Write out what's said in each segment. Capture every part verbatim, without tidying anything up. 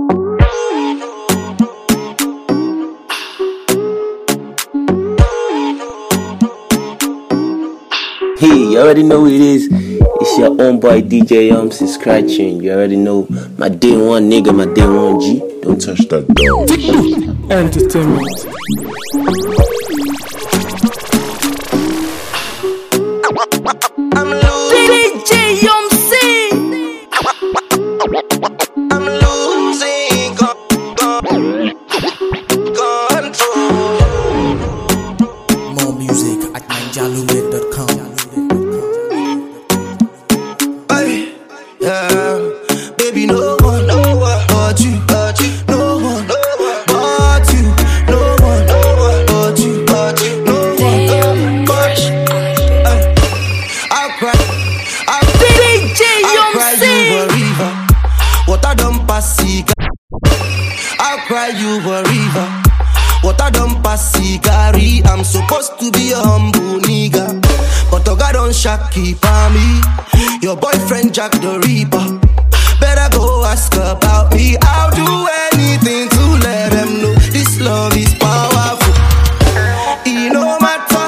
Hey, you already know who it is. It's your own boy D J Yums, it's scratching. You already know my day one nigga, my day one G. Don't touch that dog. Entertainment. I'm losing. D J Yums. I'm losing control. More music at ninja lurid dot com. Yeah, baby, no one, no one but you, but you, no one, no one but you, no one, no one but you, but you, no one but you. I'll cry, I'll D J I'll cry you a river, what I done pass cigar. I'll cry you a river, what I done pass cigari. I'm supposed to be a humble nigga, but Oga don't shaki for me. Your boyfriend Jack the Reaper, better go ask about me. I'll do anything to let them know this love is powerful. It no matter,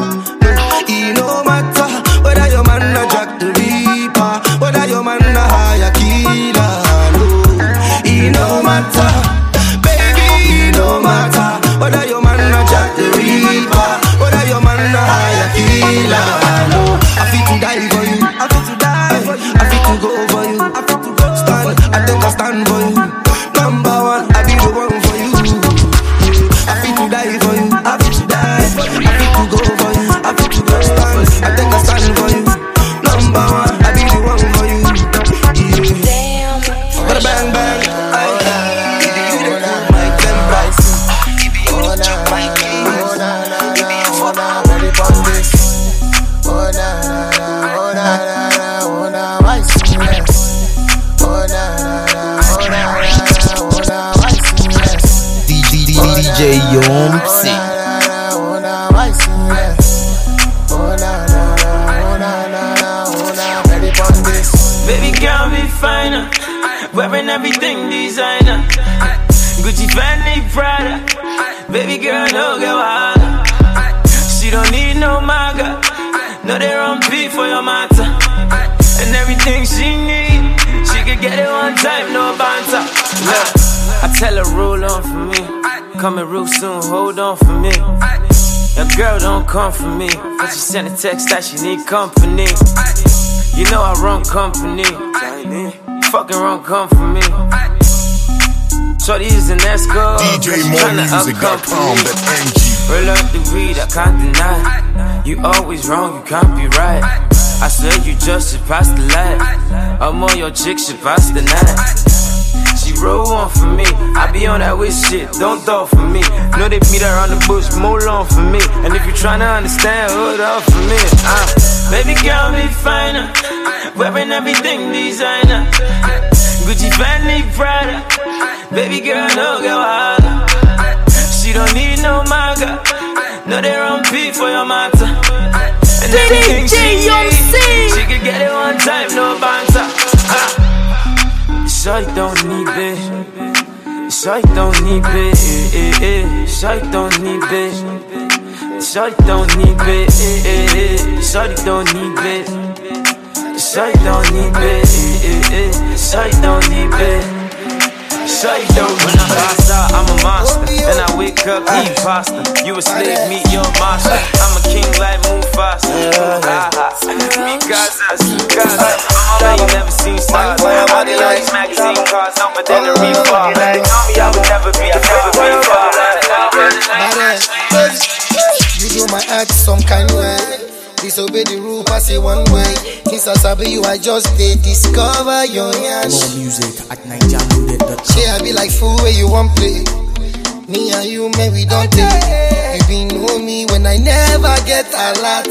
it no matter whether your man a Jack the Reaper, whether your man a higher killer. No, it no matter, baby, it no matter whether your man a Jack the Reaper, whether your man a higher killer. No, I feel to die for you. I feel to die for you. I feel to go for you. I feel to go stand. I think I stand for you. Number one, I be the one for you. I feel to die for you. I feel to die for you. I feel to go for you. I feel to go stand. I think I stand for you. Number one, I be the one for you. Yeah. Damn. But bang bang. I give you the cool mic and price. Give you the cheap mic. Oh na na na. Oh na ready for this. Oh na na na. Oh na na na. Oh na why serious? Oh na na na. Oh na na na. Oh na why serious? D J Yums. Oh na why serious? Oh na na na. Oh na na na. Oh na ready for this. Baby girl be finer, wearing everything designer. Gucci, Fendi, Prada. Baby girl no get wild. She don't need no maga. No they run beef for your matter. And everything she need, she could get it one time, no banter. Look, I tell her roll on for me. Coming real soon, hold on for me. Your girl don't come for me, but she sent a text that she need company. You know I run company. Fucking run come for me. Shorty is an escort. D J more music dot com, that N G. Roll up the weed, I can't deny. You always wrong, you can't be right. I swear you just should pass the light. I'm on your chick, should pass the night. She roll on for me, I be on that with shit, don't talk for me. Know they beat around the bush, more long for me. And if you tryna understand, hold up for me. uh, Baby girl be finer, wearing everything designer. Gucci, Fendi, Prada. Baby girl no get wild. She don't need no maga. No they run beef for your matter. And everything she need, she could get it one time, no banter. uh. Shawty don't need bitch. Shawty don't need bitch. Eh, eh, eh. Shawty don't need bitch. Shawty don't need bitch. Eh, eh, eh. Shawty don't need bitch. Shawty don't need bitch. Eh, eh, eh. Shawty don't need bitch. Shawty don't need bitch. When I pass out, I'm a monster. Then I wake up, eat pasta. You a slave, meet your master. I'm a king like Mufasa. Mikasa, Mikasa. Mama, you never seen stars. All the all these magazine cars, no, but then the rebar. They told me I would never be, I'd never be far. You do my act some kind way. Disobey the rule, pass it one way. Since I sabi you, I just did discover your yash. More music at ninja lurid dot com. Yeah, I be like fool where you want play. Me and you, man, we don't take. You be know me when I never get a lot.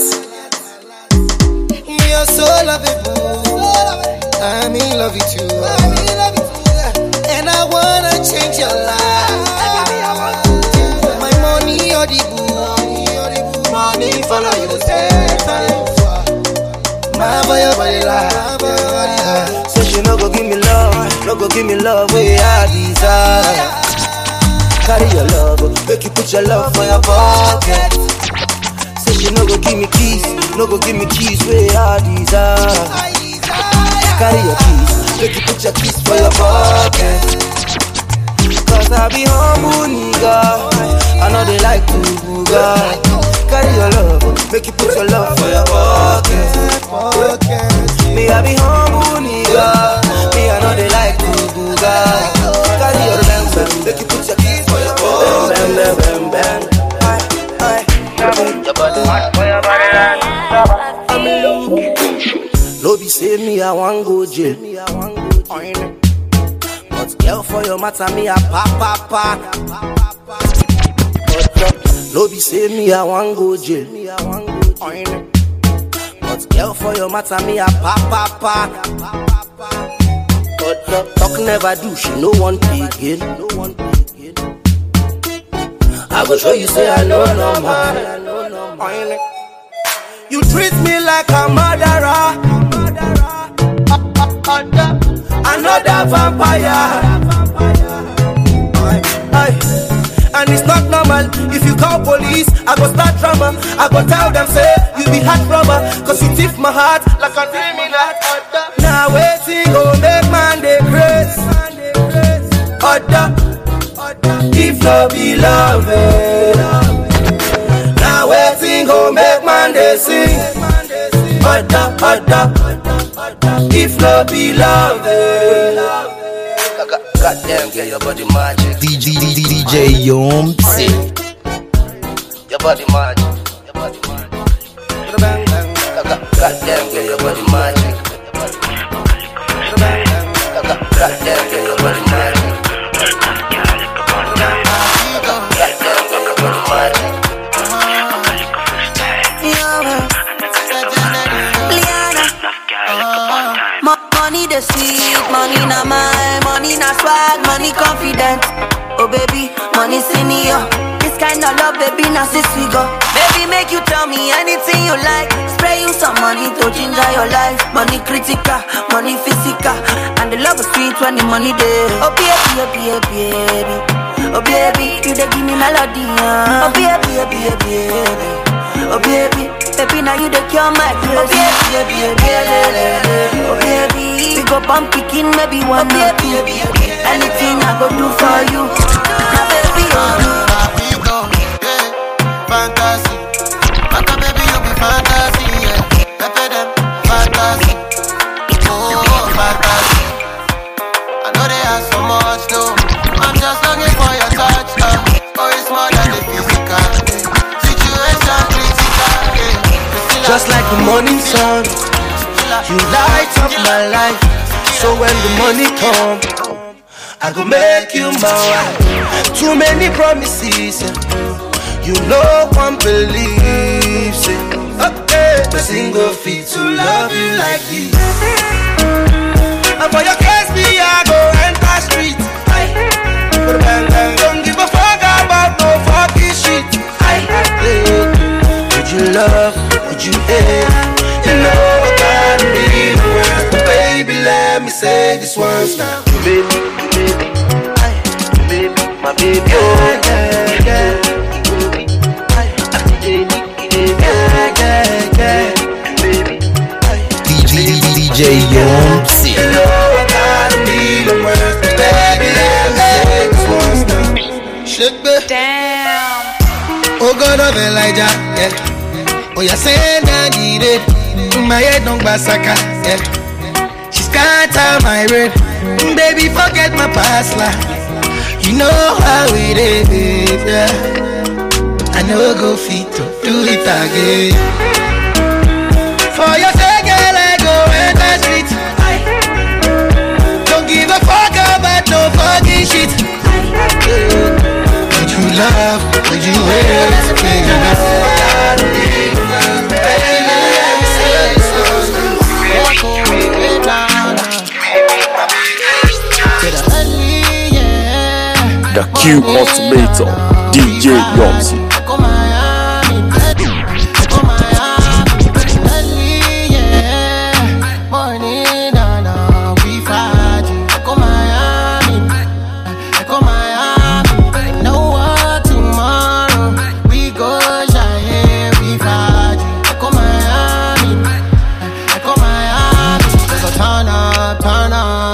You're so lovable. I'm in love with you. And I wanna change your life. My money or the boo. Money follow you the same time. My boy, your body life. So she no go give me love, no go give me love where I desire. Carry your love, make you put your love for your pocket. Say she no go give me keys, no go give me keys where I desire. Carry your keys, make you put your keys for your pocket. Cause I be humble nigga, I know they like to booga. Carry your love, make you put your love for your pocket. Me I be humble nigga, me I know they like to booga. Carry your bang bang, make you put your keys for your pocket. Bang bang bang bang. Your body, your body, no be say me I want go jail. But girl for your matter me a pa pa pa. No be say me I want go jail. But girl for your matter me a pa pa pa. But talk never do, she no one play again. I go show you say I know no man. You treat me like a murderer, another vampire. And it's not normal. If you call police, I go start drama. I go tell them say you be heart robber, cause you thief my heart like a criminal. Now waiting go make man dey craze. Other, if no be love. Now waiting go make man dey sing. Other, other, if no be love. Goddamn, get your body magic. D J D J Yomsi. Your body magic. Your body magic. Goddamn, get your body magic. Goddamn, get your body magic. Money the sweet, money na my, money na swag, money confident. Oh baby, money senior. This kind of love, baby, na sis we go. Baby, make you tell me anything you like. Spray you some money to ginger your life. Money critical, money physical, and the love is sweet when the money there. Oh baby, oh baby, baby, oh baby, you dey give me melody. Uh. Oh baby, oh baby, baby, oh baby, baby, now you dey cure my crazy. Oh baby, baby, baby, oh baby, we go bump picking maybe one day. Anything I go do for you, now baby, oh. Fantasy, Mata baby you be fantasy, yeah. Pepe them, fantasy, oh fantasy. I know they have so much though. I'm just looking for your touch, uh. Oh it's more than the physical, yeah. Situation critical, yeah. Just like the morning sun, you light up my life. So when the money come, I go make you my wife. Too many promises, yeah. You know one believes it. Okay, the single feet to love you like this. And for your case, me I go enter street. Don't give a fuck about no fucking shit. Would you love? Would you hate? You know I gotta be the worst. But baby, let me say this once now. Baby, baby, baby, my baby, oh yeah, yeah. D J Yomsi. You know I gotta be the worst, baby. Let me say this once now. Shake me. Damn. Oh God of Elijah, yeah. Oh, you're saying I need it. My head don't basaka, yeah. She scatter my brain. Baby, forget my past life. You know how it is, yeah. I know go fit to do it again. For your sake, girl, I go enter street. Don't give a fuck about no fucking shit. Would you love? Would you hate? Baby, I gotta be the one. Baby, let me say this once now. The Q Ultimator, D J Yomsi. Morning, nah, nah, we fight. Come on.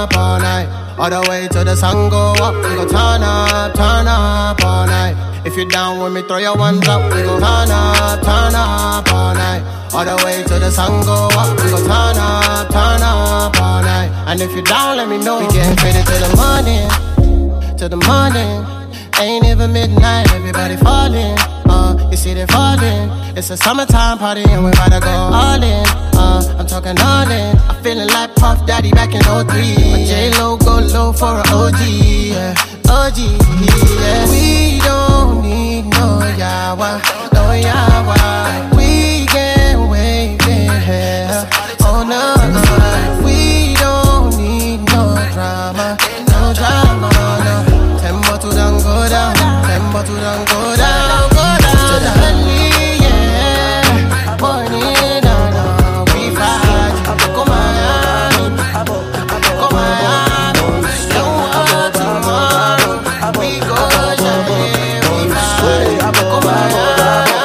up all night. All the way till the sun go up. We go turn up, turn up all night. If you down with me, throw your ones up. We go turn up, turn up all night. All the way till the sun go up. We go turn up, turn up all night. And if you down, let me know. We getting faded till the morning, till the morning. Ain't even midnight, everybody falling. Uh, you see they falling. It's a summertime party and we about to go all in. Uh, I'm talking all in. I'm feeling like Puff Daddy back in oh three. My J-Lo go low for an O G, yeah. O G, yeah. We don't need no yawa, no yawa. We can wait in here. Oh no, no. We don't need no drama, no drama, no. Tempo to down, go down. Tempo to down, go down, go down. To the honey, yeah. Morning, no, no. We fight. Come on, come on. You want tomorrow? We go, yeah. We fight. Come on.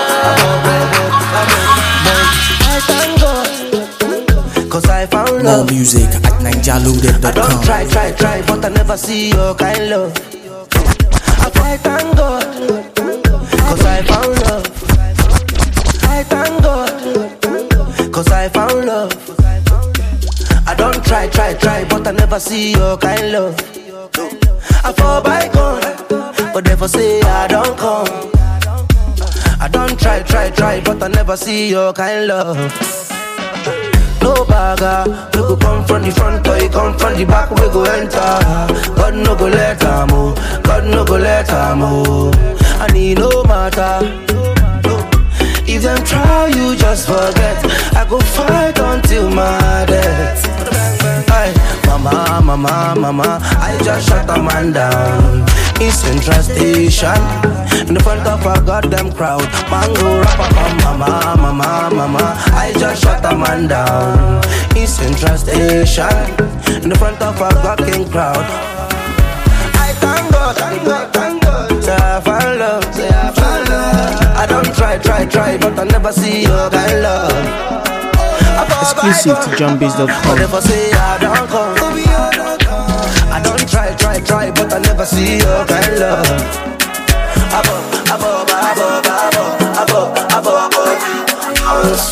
I thank God, 'cause I found love. More music at ninja loaded dot com. I don't try, try, try, but I never see your kind love. I thank God, 'cause I found love. I thank God, 'cause I found love. I don't try, try, try, but I never see your kind love. I fall by God, but never say I don't come. I don't try, try, try, but I never see your kind love. No bagger, we go come from the front or you come from the back, we go enter. God no go let her move, God no go let her move. And it no matter, if them try you just forget, I go fight until my death. Hey, mama, mama, mama, I just shut a man down in Central Station, in the front of a goddamn crowd. Mango rapper, mama, mama, mama, I just shut a man down in Central Station, in the front of a goddamn crowd. I thank God, thank God, thank God. Say I found love, say I found love. I don't try, try, try, but I never see your kind love. Exclusive to jumbase dot com. I never say I don't come. I don't try, try, try, but I never see your kind love. Above, above, above, above, above, above, above.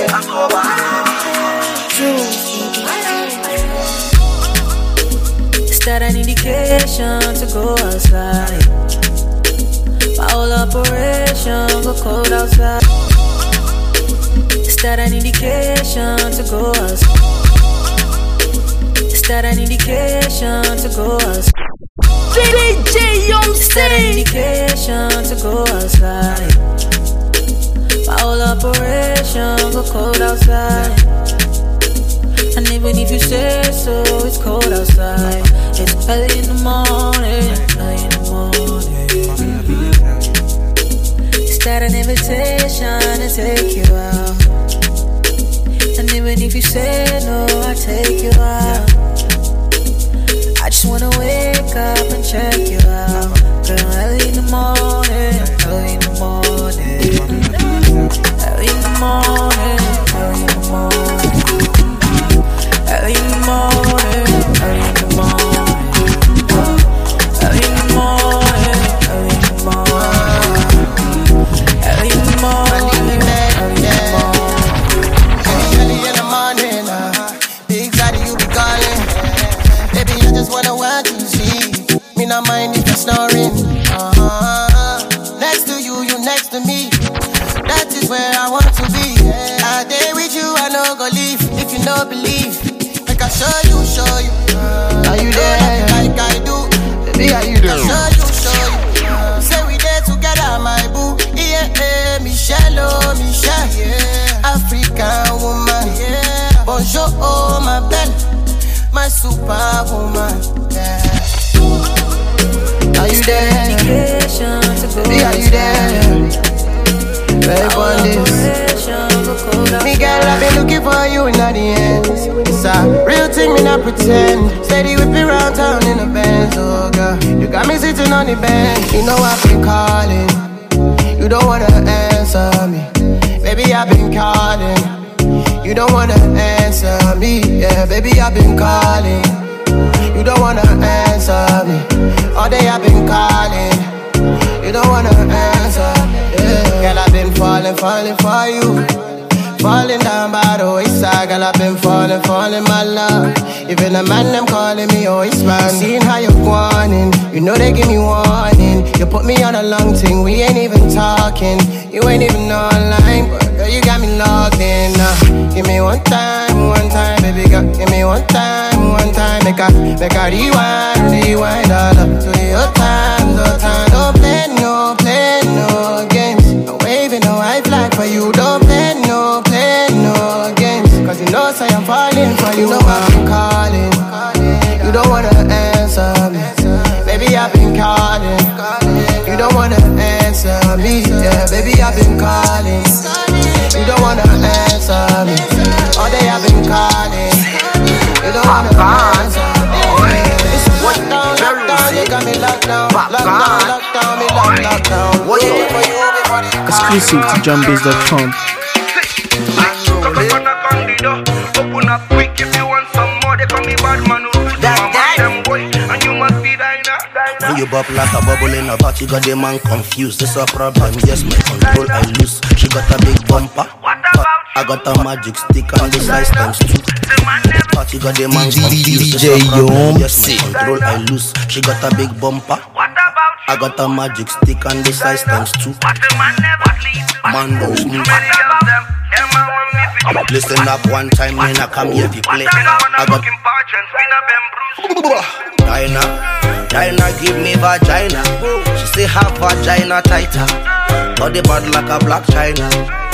Is that an indication to go outside? My whole operation go cold outside. Is that an indication to go outside? Is that an indication to go outside? D J Young Is that an indication to go outside? My whole operation go cold outside. And even if you say so, it's cold outside. It's early in the morning, early in the morning. Is that an invitation to take you out? And even if you say no, I take you out. I just wanna wake up and check you out. Girl, early in the morning, early in the morning, early in the morning, early in the morning, early in the morning, early in the morning, early in the morning, early in the morning, early in the morning, early in the morning. Big daddy, you be calling. Baby, I just wanna watch you see. Me not mind if you're snoring. Uh-huh. Next to you, you next to me. That is where I want to be. I day with you, I no go leave. If you no believe, I can show you, show you. Are you there? Like I do. Baby, are you there? Show you, show you. Say we there together, my boo. Yeah, yeah, Michelle, oh Michelle. Yeah, African woman. Yeah, bonjour, oh my belle. My superwoman, yeah. Are you there? Baby, are you there? Babe, on this. Me girl, I've been looking for you in the ends. It's a real thing, me not pretend. Steady whip it round town in the Benz, oh girl. You got me sitting on the bench. You know I've been calling. You don't wanna answer me. Baby, I've been calling. You don't wanna answer me, yeah, baby, I've been calling. You don't wanna answer me. All day I've been calling. You don't wanna answer. Yeah. Girl, I've been falling, falling for you. Falling down by the wayside. Girl, I've been falling, falling my love. Even a man them calling me always man. Seeing how you're going, you know they give me warning. You put me on a long thing, we ain't even talking. You ain't even online, but girl, you got me logged in. uh, Give me one time, one time, baby girl. Give me one time, one time. Make a, make a rewind, rewind all up to your time, no time. Don't play, no play, no games. I'm waving no high flag for you. Don't play, no play, no games. Cause you know say I'm falling for you. You know I've been calling. You don't wanna answer me. Baby, I've been calling. You don't wanna answer me. Yeah, baby, I've been calling. You don't wanna answer me. All day I've been calling. You don't wanna answer me. Lockdown, lockdown, you got me locked down. Lockdown, lockdown, me locked, locked down. What you do for you before the Exclusive to Jambiz dot com. Open up quick if you want some more. They call me bad man. Them boy, and you must be Dinah. When you bop like a bubble in a pot, you got the man confused. This a problem, yes, my control I lose. She got a big bumper. I got a magic stick on the size times two. Party got the man confused. This a problem, yes, my control I lose. She got a big bumper. I got a magic stick on the size times two. Man don't snooze. Listen up one time, when I come here to play. I got Dinah, Dinah give me vagina. She say her vagina tighter. Body bad like a black china.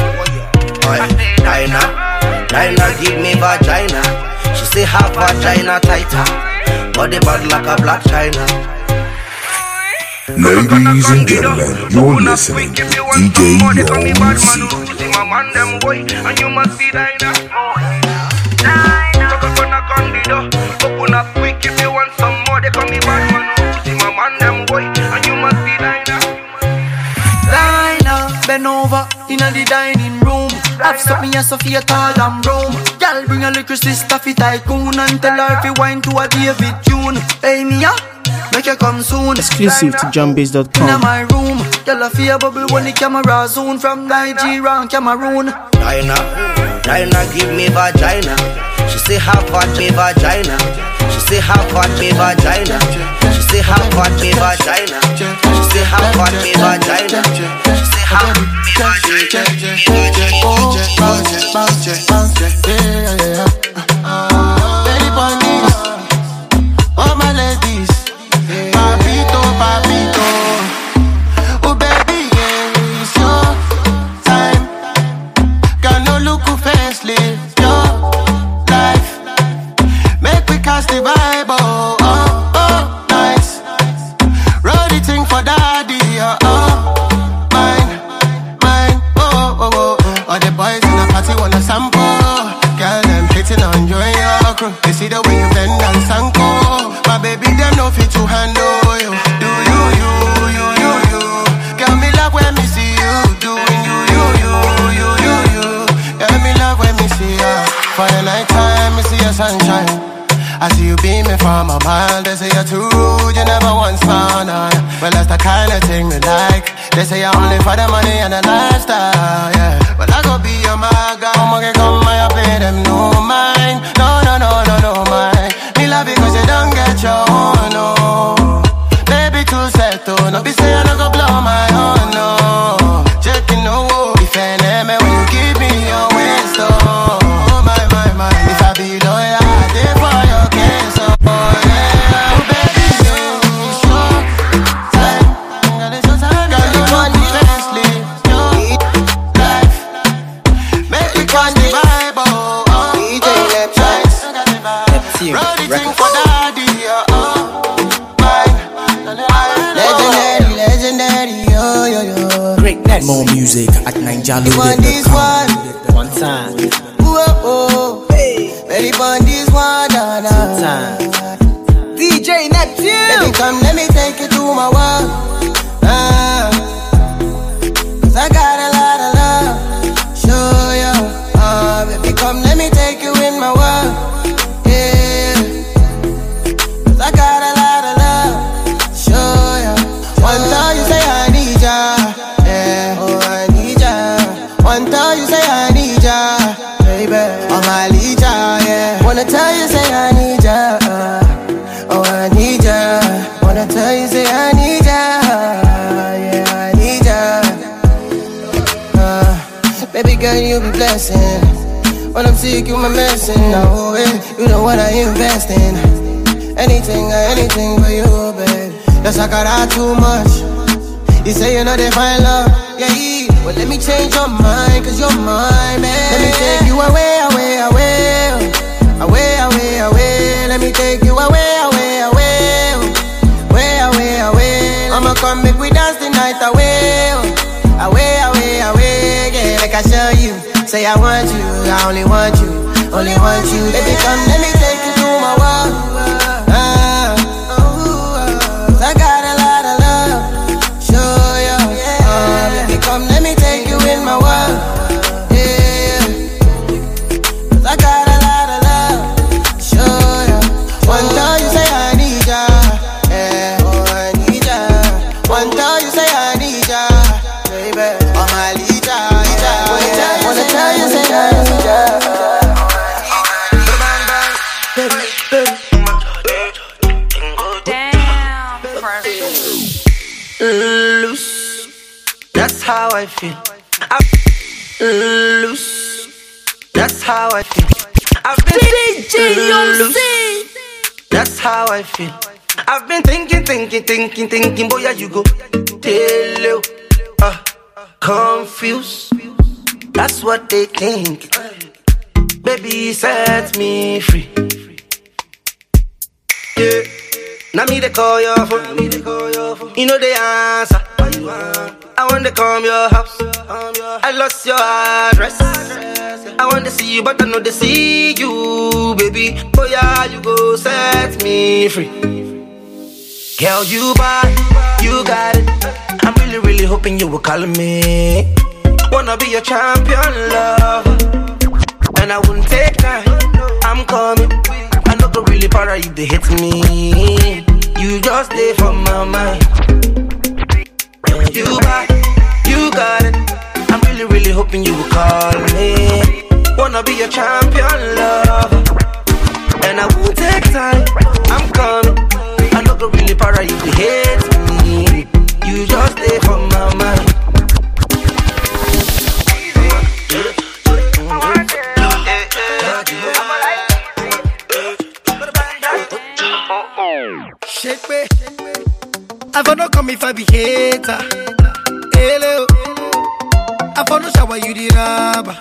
Dinah, Dinah give me vagina. She say her vagina tighter. Body bad like a black china. Ladies and gentlemen, you're listening to D J Yomsi. My man them boy, and you must be Dinah. Dinah, open up quick if you want some more. They call me bad man. See my man them boy, and you must be Dinah. Dinah, bend over in the dining room. Have something as Sophia tall and broom. Girl, bring a little sister fi tycoon and tell her fi wine to a David tune. Hey Mia, make you come soon. Exclusive to Jambiz dot com. In my room, girl, I feel bubble when the camera zoom from Nigeria and Cameroon. Dinah, Dinah give me vagina. She say her vagina. She say her vagina. She say her vagina. She say her vagina. She say her all my ladies, papito, papito. Oh baby, yeah, it's your time. Got no look who face, live your life. Make we cast the Bible, oh, oh, nice. Roll the thing for daddy, oh, oh, mine, mine, oh, oh, oh. All the boys in the party wanna sample. Girl, them hitting on you and your crew. They see the way you bend and sanko. My baby, them no fit to handle you. Do you, you, you, you, you. Girl, me love when me see you. Doing you, you, you, you, you, you. Girl, me love when me see you. For the night time, me see your sunshine. I see you beaming from a mile. They say you're too rude, you never once found on. Well, that's the kind of thing me like. They say you're only for the money and the lifestyle, yeah. But I go be your maga. Come on, come on, you pay them no mind. No, no, no, no, no mind. Me love it cause you don't get your own, no. Baby, too set, oh. No be say I no go blow my own, no. Checking no, if I name when you give me your waist, oh. Oh, my, my, my. If I be loyal, I did for your case, oh, yeah. Oh, baby, you sure time. Got it so time, got it on the face, live your life. Make me cast the Bible, oh, oh, nice. Roll the thing for daddy, oh, oh, mine. Legendary, legendary, yo, yo, yo. Greatness. More music at Ninja You want this one? One time. Ooh, oh, oh. Hey. Baby, want this one, da, da. Two time. D J Neptune. Baby, come, let me take you to my world. Ah. Cause I got a lot of love. Show you. Ah, baby, come, let me take you in my world. Yeah. say I need ya. Oh, I need ya. Wanna tell you, say I need ya. Yeah, I need ya. Uh, baby girl, you be blessing. When I'm sick, you my medicine. No way, you know what I invest in. Anything, anything for you, babe. Yes, I got out too much. You say you know they find love, yeah. Well, let me change your mind, cause you're mine, man. Let me take you away, away, away. Away, away, away. Let me take you away, away, away. Away, away, away. I'ma come make we dance the night away. Away, away, away. Yeah, like I show you. Say I want you, I only want you. Only want you. Baby, come, let me take you to my world. Ah, uh, I got a lot of love. Show you. Uh, baby, come, let me take you in my world. Yeah, I got a lot of love. Show you. One time you say I need ya. Yeah, oh I need ya. One time you say I need ya, baby. Oh my Lita, Lita. Wanna tell you say I need ya. Loose, that's how I feel. I'm loose, that's how I feel. I've been loose, that's how I feel. I've been thinking, thinking, thinking, thinking. Boy, yeah, you go tell you, uh, confused. That's what they think. Baby, set me free. Yeah. Now me they call your phone, you know the answer. I want to come your house. I lost your address. I want to see you, but I know they see you, baby. Oh yeah, you go set me free. Girl, you bad, you got it. I'm really, really hoping you will call me. Wanna be your champion, love. And I wouldn't take time. I'm coming. I know go really para if they hit me. You just stay for my mind. You got, you got it. I'm really, really hoping you will call me. Wanna be your champion, love. And I won't take time. I'm coming. I know go really para if they hit me. You just stay for my mind. Shake me. I for no come if I be hater. Hello. I for no shower you the rubber.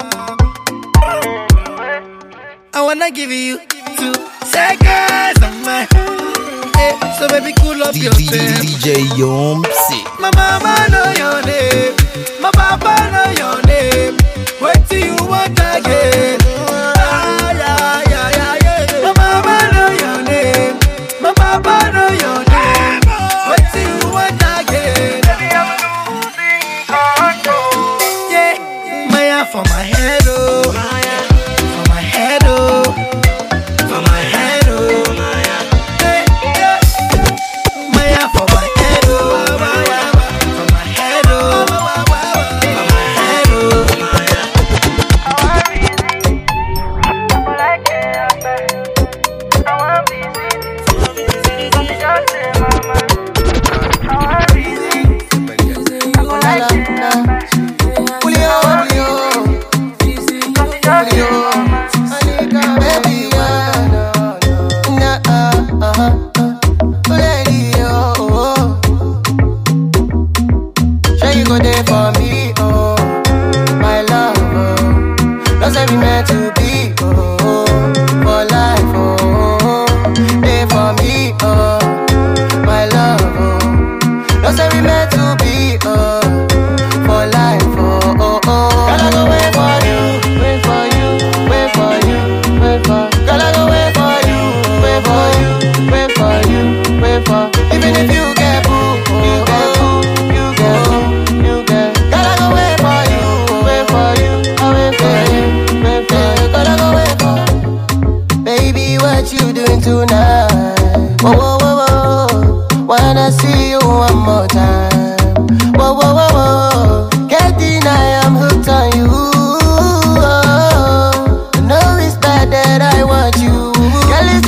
I wanna give you two seconds of my. Hey, so baby cool up yourself. D J Yomsi. My mama know your name. My papa know your name. What do you want again? Ah, yeah, yeah, yeah, yeah. My mama know your name. My papa know your name. What do you want again? Yeah, Maya for my head, oh. For my head, oh. For my head, oh. Hey, yeah. Maya for my head, oh. For my head, oh. For my head, oh. Girl,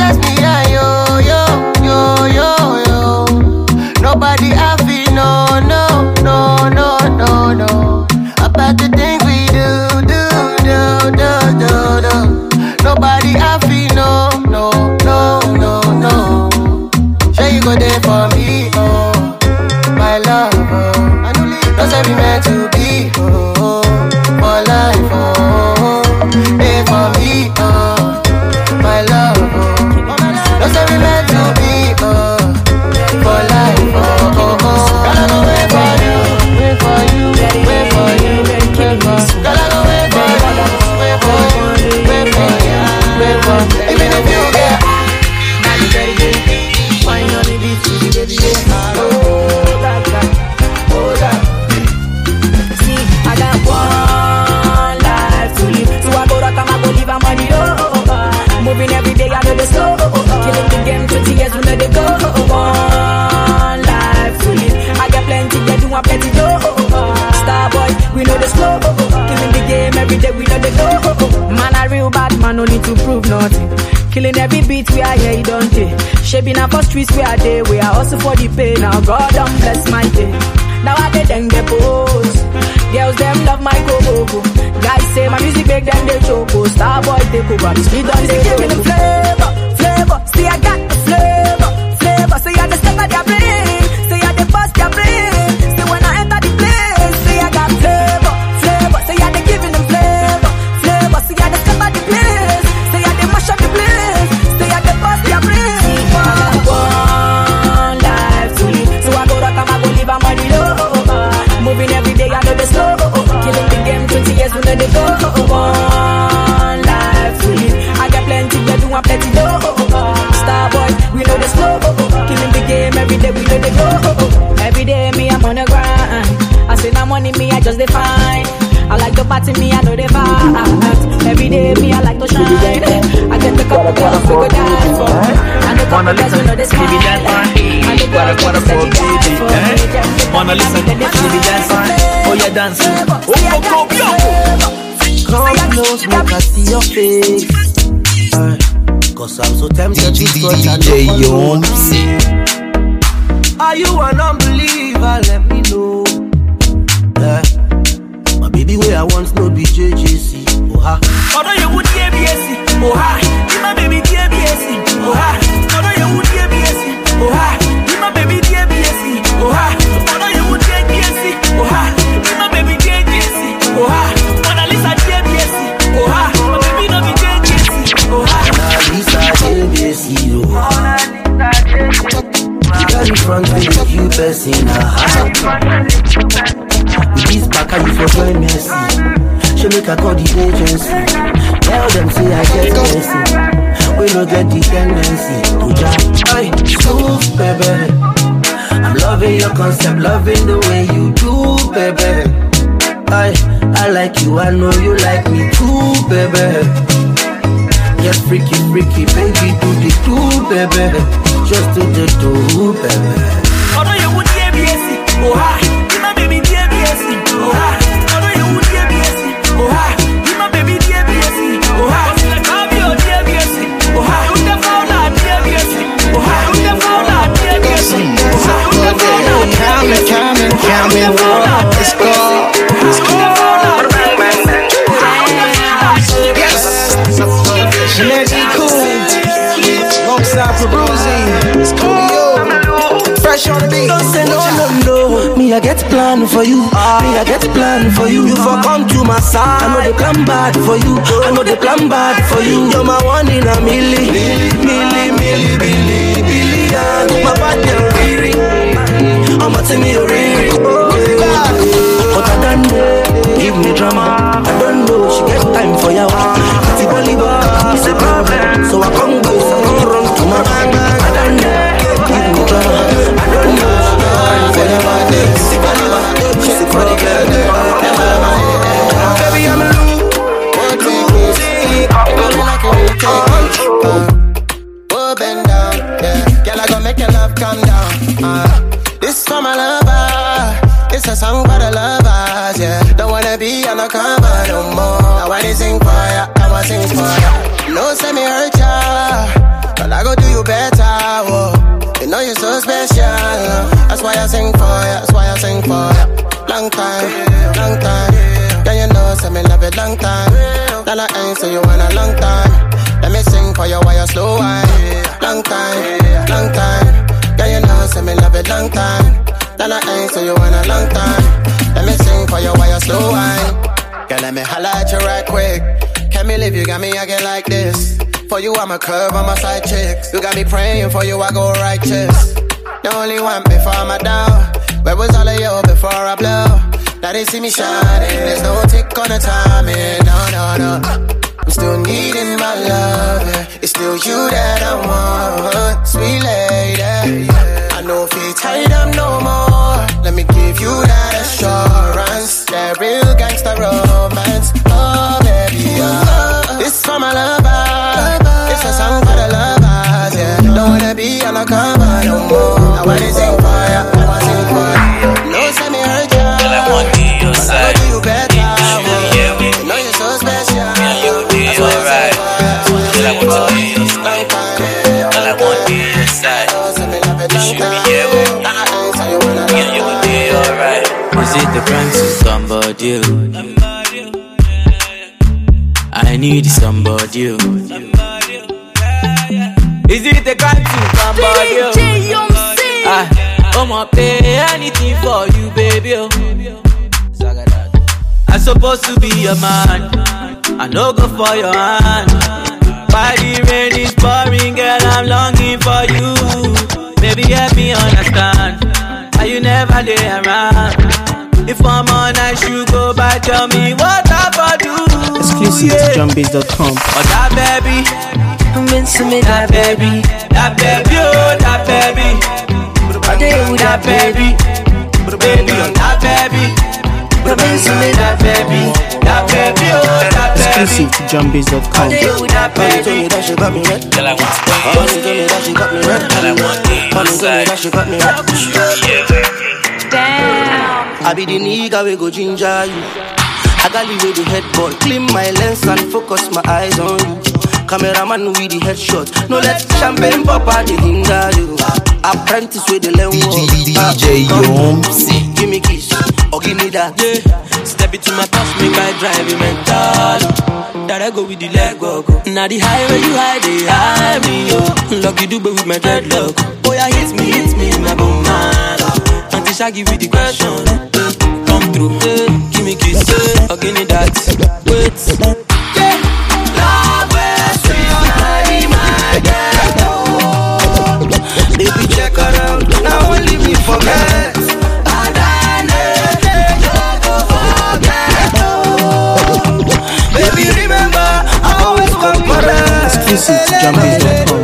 feeling every beat we are here, you don't take. Shaping up for streets we are there, we are also for the pain. Now God don't bless my day. Now I get them the pose. Girls them love my go-go-go. Guys say my music make them they choke. Star boy take over the speed on the give me the flavor, flavor. See I got the flavor, flavor. Say I the step of their brain, say I the bust their brain. Say when I enter the place, say I got flavor, flavor. Say I the giving them flavor, flavor. Say I the step of the place, say I the mash up the place, say I the bust their brain. One life to live, so I go rock and I go live a money low. Moving every day, I know the slow. Killing the game, twenty years, we know they go. One life to live. I got plenty, they do want plenty dough. Star boys, we know the slow. Killing the game every day, we know they go. Every day, me, I'm on the grind. I say no money, me, I just define. I like to party, me, I know they vibe. Every day, me, I like to shine. I get the couple girls, we go dance for. And the couple girls, we know they smile. And the girls, we know they dance for. Wanna listen to the dance? Oh, you're dancing. Oh, oh, oh, yo. Come close, make I see your face. Uh, Cause I'm so tempted to touch and D J Young. Are you an unbeliever? Let me know. Yeah. My baby, where I want no be J J C. Oh ha. Oh no, you would D B S C. Oh ha. You my baby D B S C. Oh ha. Oh no, you would D B S C. Oh ha. You my baby D B S C. Oh ha. Oh no, you would D B S C. Oh ha. You my baby D B S C. Oh ha. Mona Lisa D B S C. Oh ha. My baby no be D B S C. Oh ha. Mona Lisa D B S C. Oh ha. You got in front with a few person. Ah. With this back, I for join me. She make a call the agency. Tell them say I get messy. We no get the tendency to jump. Aye, smooth, baby. I'm loving your concept, loving the way you do, baby. Aye, I like you, I know you like me too, baby. Get freaky, freaky, baby, do the do, baby. Just do the do, baby. Oh no, you would D B S C. Oh ha. You my baby D B S C. Oh ha. Oh no, you would D B S C. Oh ha. You my baby D B S C. Oh ha. Like I'm your D B S C. Oh ha. You the phone out D B S C. Oh ha. You the phone out D B S C. Oh ha. You the phone out D B S C. Count me, count me, count me, let's go, let's go. Yes, Genetic cool, alongside Peruzzi, it's cool. Fresh on the beat. Don't say no, no, no. Me, I get plan for you. Me, I get plan for you. You for come to my side. I know they plan bad for you. I know they plan bad for you. You're my one in a milli, milli, milli, billy, billion. My body riri, I'm a me riri. But I don't know, give me drama. I don't know, she get time for you. It's a Bolivar, it's a problem. So I come go, so I come run to my bag. I don't know, give me drama. I don't know, she get time for you. It's a Bolivar, it's a problem. Baby, I'm a loop, losing. Like a weekend. Oh, bend down, yeah. Girl, I gon' make your love calm down. Uh, this for my lover. It's a song for the lovers, yeah. Don't wanna be on the cover no more. I wanna sing for ya, I wanna sing for ya. No, say me hurt ya, but I go do you better, whoa. You know you're so special, that's why I sing for ya, that's why I sing for ya. Long time, long time, yeah, you know, say me love it long time. Then I ain't say you want a long time. Let me sing for you while you slow wine. Long time, long time, yeah, you know, say me love it long time. Then I ain't so you want a long time. Let me sing for you while you slow wine. Girl, let me holla at you right quick. Can't believe you got me again like this. For you, I'm a curve, I'm a side chick. You got me praying for you, I go righteous. The only one before I'm a down. Where was all of you before I blow? Now they see me shining. There's no tick on the timing. No, no, no. I'm still needing my love, yeah. It's still you that I want, sweet lady. I know if you tight up no more. Let me give you that assurance, that real gangsta romance. Oh baby, oh. This for my lover. It's a song for the lovers, yeah. Don't wanna be on a cover no more. I wanna sing for ya, I wanna sing for ya. No, say me hurt ya, but I want to do you better. You know you're so special. Alright, I want to be your the kind to somebody. I need somebody. Is it the kind to somebody? D J Young C. I'ma pay anything for you, baby. I'm supposed to be your man. I no go for your hand. While the rain is pouring, girl, I'm longing for you. Baby, help me understand. Why you never lay around? If I'm on, I should go back. Tell me what I do. Exclusive to jumbase dot com. Oh, that baby, I'm into me, that baby, that baby, oh, that baby, I do that baby, baby, oh, that baby, I'm into me, that baby, that baby, oh, that baby. Exclusive to jumbase dot com. I do that baby. That she got me red. Girl, I want to Honey told me that she got me red. Girl, I want to Honey told me that she got me red. Damn. I be the nigga we go ginger you. I got leave with the headboard. Clean my lens and focus my eyes on you. Cameraman with the headshot. No let champagne pop out the hinder you. Apprentice with the level. D J Young C. Give me kiss or give me that. Yeah. Step into my past, make I drive you mental. That I go with the leg go. Now the highway you hide, they hide me, yo. Lucky do with my dreadlock. Oh yeah, hit me, hit me, my bum man. Until Shaggy with the question. Come through, eh, give me kiss, eh, or give me that. Wait, yeah, love is sweet, honey, my girl. Baby, check around, now only me forget. And I never go forget. Baby, remember, I always come for us. Exclusive to jumbase dot com.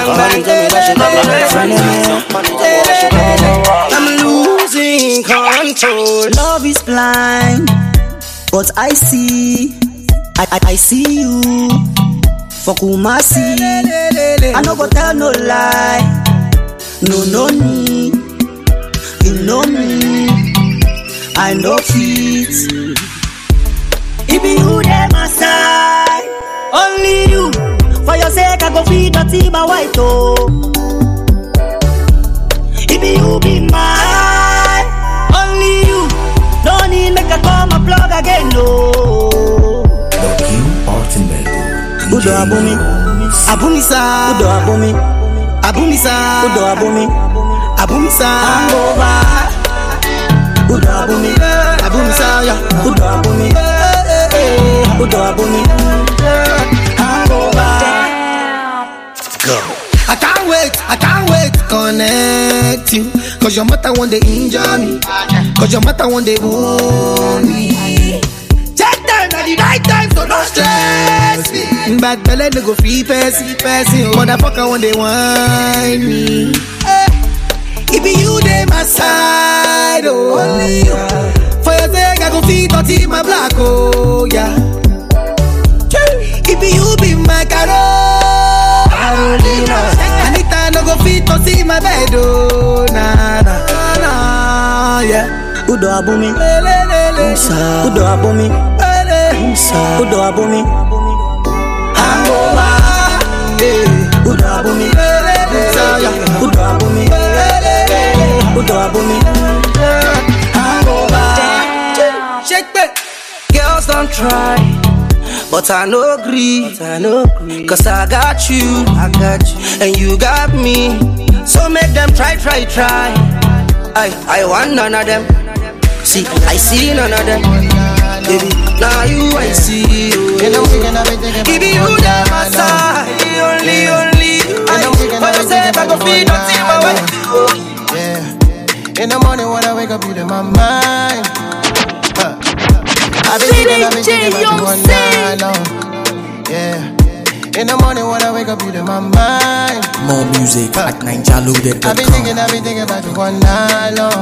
I'm losing control. Love is blind, but I see, I, I, I see you. For Kumasi, I no go tell no lie. No, no need, you know me, I know it. If you there my side, only you. For your sake I go feed dirty my white oh. If you be mine, only you. Don't need make I call my plug again, no. The King Ultimate Udo abumi, abumi sa. Udo abumi, abumi sa. Udo abumi, abumi sa. Hangover. Udo abumi, abumi sa ya. Udo abumi, Udo abumi. Hangover. Go. I can't wait, I can't wait to connect you. Cause your mother one day injure me. Cause your mother one day wound me. Check time at the right time, so don't stress me. Bad belly no go free person, person. Motherfucker one day whine me. It be you dey my side, oh. Only you. For your sake I go feed dirty my black, oh yeah. It be you be my caro. Anita no go fit to see my bed, oh, na na na, yeah. Udo abumi, Musa. Udo abumi, Musa. Udo abumi, Hangover. Udo abumi, Musa. Udo abumi, Udo abumi, Hangover. Shake back. Girls don't try, but I no agree. I no agree. Cause I got you, I got you, and you got me. So make them try, try, try. I, I want none of them. See, I see none of them. Baby, now you I see you. Give you the my side, only, only. I, for the sake I go feed nothing my way. Yeah. In the morning when I wake up, you in my mind. Huh. I've been thinking, I've been thinking about you all night long. Yeah. In the morning when I wake up, you in my mind. More music huh. at ninja loaded dot com. I've been thinking, I've been thinking about you all night long.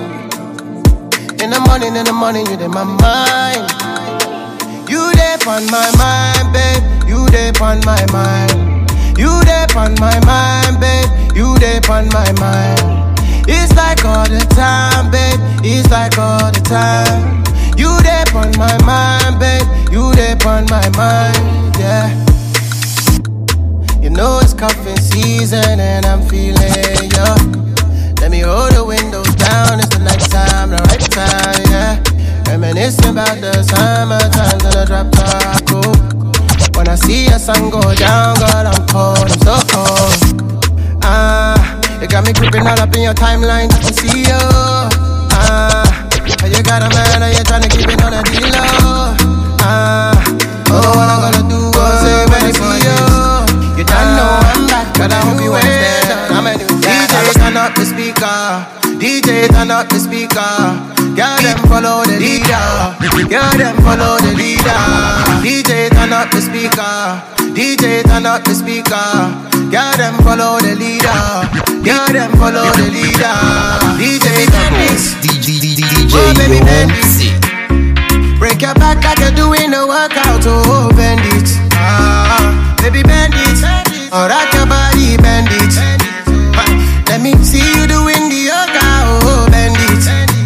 In the morning, in the morning, you in my mind. You there on my mind, babe. You there on my mind. You there on my mind, babe. You there on my mind. It's like all the time, babe. It's like all the time. You there on my mind, babe. You there on my mind, yeah. You know it's cuffing season and I'm feeling ya. Let me roll the windows down as the night time, the right time, yeah. Reminiscing about the summer times and the drop top cool. When I see a sun go down, God, I'm cold, I'm so cold. Ah, you got me creeping all up in your timeline, I can see you. Ah, you got a man and you're trying to keep it on a D-Low. Ah, oh, what I'm gonna do is say when I see you. You don't know I'm back, but I hope you ain't there. I'm a new D J, turn up the speaker. D J, turn up the speaker. Girl, them follow the leader. Girl, them follow the leader. D J, turn up the speaker. D J, turn up the speaker. Girl, them follow the leader. Girl, them follow the leader. D J, turn this. D J, oh, baby, bend it. Break your back like you're doing a workout. Oh, bend it. Ah, baby, bend it. Or rock your body, bend it. Let me see you doing the yoga. Oh, bend it.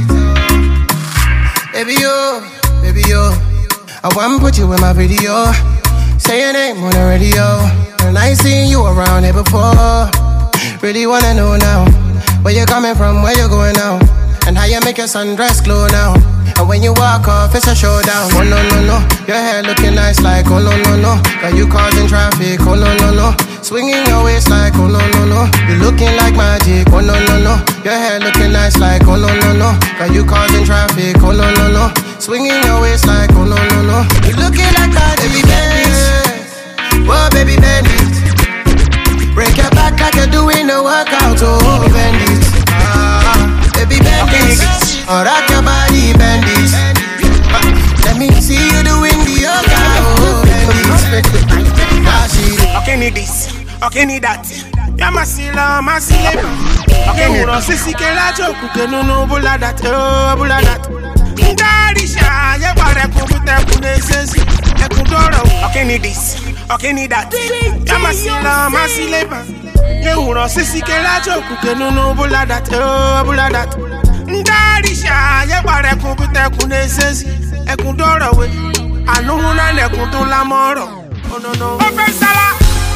Baby, yo, baby, yo. I want to put you in my video. Say your name on the radio. And I ain't seen you around here before. Really wanna know now where you coming from, where you going now, and how you make your sundress glow now. And when you walk off, it's a showdown. Oh no, no, no, your hair looking nice like oh no, no, no. Got you causing traffic, oh no, no, no. Swinging your waist like oh no, no, no. You looking like magic, oh no, no, no. Your hair looking nice like oh no, no, no. Got you causing traffic, oh no, no, no. Swinging your waist like oh no, no, no. You looking like magic, baby, bend it. Oh, baby, bend it. Break your back like you're doing a workout, oh, bend it. Ah, baby, bend it. Or rock your body, bend it. Let me see you doing the yoga, oh, bend it. Now she okay, need this, okay, need that. Ya masila, masile. Okay, you know, sissy ke la joku ke no no bula that, oh, bula that. Ndarisha, ya bare kubuta kunesensi, e kudoro. Okay, need this, okay, need that. Ya masila, masile. You know, sissy ke la joku ke no no bula that, oh, bula that. Ndarisha, ya bare kubuta kunesensi, e kudoro we. Anu huna ne kutu la moro. Oh no no. Open sala.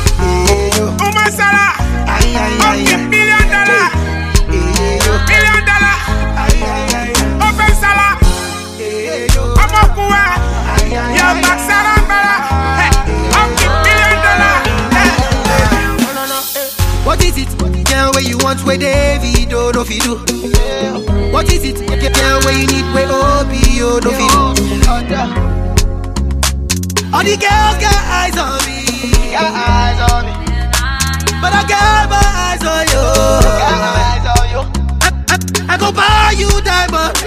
Uma sala. Okay, billion dollar. Billion dollar. Open sala. Amakuwa. Yo back sala bala. Okay, billion dollar. No no no. What is it? Girl, where you want where David oh no fi do. What is it? Girl, where you need where Obi oh no fi do. All the girls got eyes on me, got eyes on me. But I got my eyes on you, got eyes on you. I, I, I go buy you diamond